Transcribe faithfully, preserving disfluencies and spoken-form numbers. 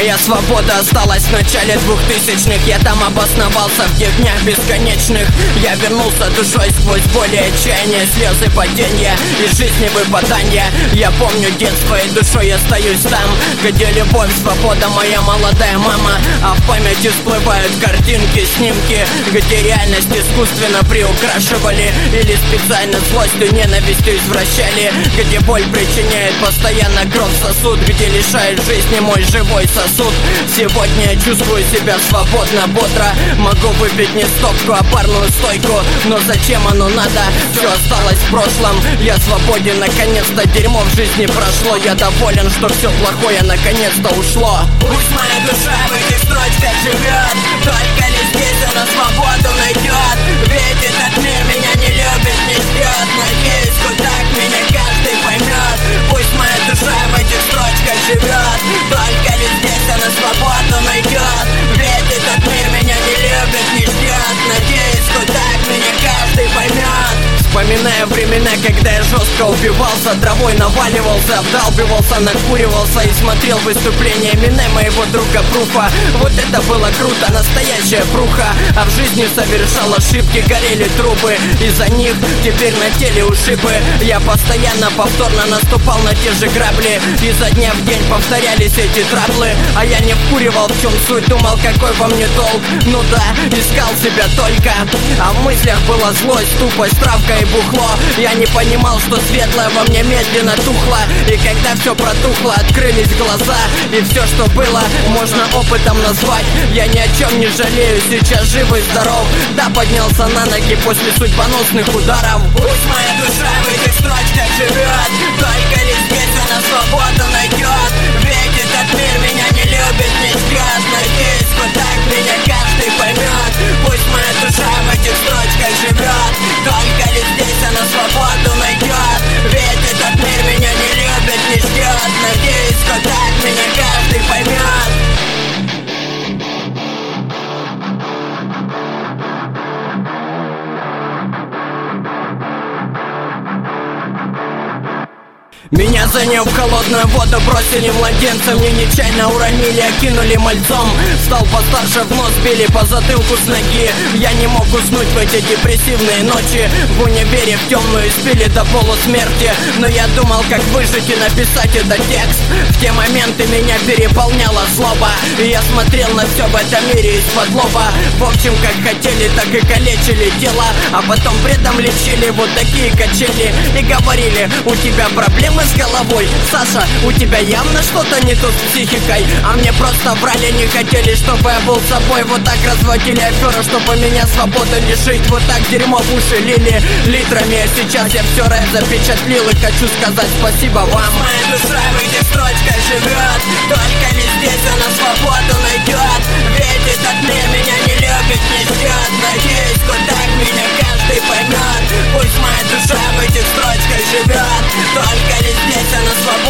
Моя свобода осталась в начале двухтысячных. Я там обосновался в тех днях бесконечных. Я вернулся душой сквозь боли, отчаяние, слезы, падения из жизни выпадания. Я помню детство и душой остаюсь там, где любовь, свобода, моя молодая мама. А в памяти всплывают картинки, снимки, где реальность искусственно приукрашивали или специально злостью, ненавистью извращали, где боль причиняет постоянно кровь в сосуд, где лишает жизни мой живой сосуд. Сегодня я чувствую себя свободно, бодро. Могу выпить не стопку, а барную стойку. Но зачем оно надо? Все осталось в прошлом. Я свободен, наконец-то дерьмо в жизни прошло. Я доволен, что все плохое наконец-то ушло. Пусть моя душа в этих строчках живет, только лишь здесь она свободу найдет. Ведь этот мир меня не любит, не ждет. Надеюсь, хоть так меня каждый поймет. Пусть моя душа в этих строчках живет, только лишь здесь она свободу найдет. Ведь этот мир меня не любит, не ждет. Надеюсь, хоть так меня каждый поймет. Вспоминая времена, когда я жестко убивался, травой наваливался, вдалбивался, накуривался и смотрел выступления Эминема, моего друга Пруфа. Вот это было круто, настоящая пруха. А в жизни совершал ошибки, горели трубы, из-за них теперь на теле ушибы. Я постоянно повторно наступал на те же грабли, изо дня в день повторялись эти траблы. А я не вкуривал, в чем суть, думал, какой во мне толк. Ну да, искал себя только, а в мыслях была злость, тупость, травка и бухло. Я не понимал, что светлое во мне медленно тухло. И когда все протухло, открылись глаза, и все, что было, можно опытом назвать. Я ни о чем не жалею, сейчас жив и здоров. Да, поднялся на ноги после судьбоносных ударов. Пусть моя душа в этих строчках живет, только лишь здесь она свободу найдет. Ведь этот мир меня не любит, не ждет. Надеюсь, хоть так меня каждый поймет. Пусть моя душа в этих строчках живет, только лишь здесь она свободу найдет. Ведь этот мир меня не любит, не ждет. Надеюсь, хоть так меня каждый поймет. Меня за нее в холодную воду бросили младенцем. Мне нечаянно уронили, окинули мальцом. Стал постарше, в нос били по затылку с ноги. Я не мог уснуть в эти депрессивные ночи. В универе в темную спили до полусмерти. Но я думал, как выжить и написать этот текст. В те моменты меня переполняла злоба, и я смотрел на все в этом мире из-под лоба. В общем, как хотели, так и калечили тело. А потом бредом лечили вот такие качели. И говорили: у тебя проблемы с головой, Саша, у тебя явно что-то не то с психикой. А мне просто врали, не хотели, чтобы я был собой. Вот так разводили аферу, чтобы меня свободы лишить. Вот так дерьмо в уши лили литрами. А сейчас я все рэп запечатлил и хочу сказать спасибо вам. Моя душа в этих строчках живет, только лишь здесь она свободу найдет. Ведь этот мир меня не любит, не ждет. Надеюсь, хоть так меня каждый поймет. Пусть моя душа в этих строчках живет, только лишь здесь она свободу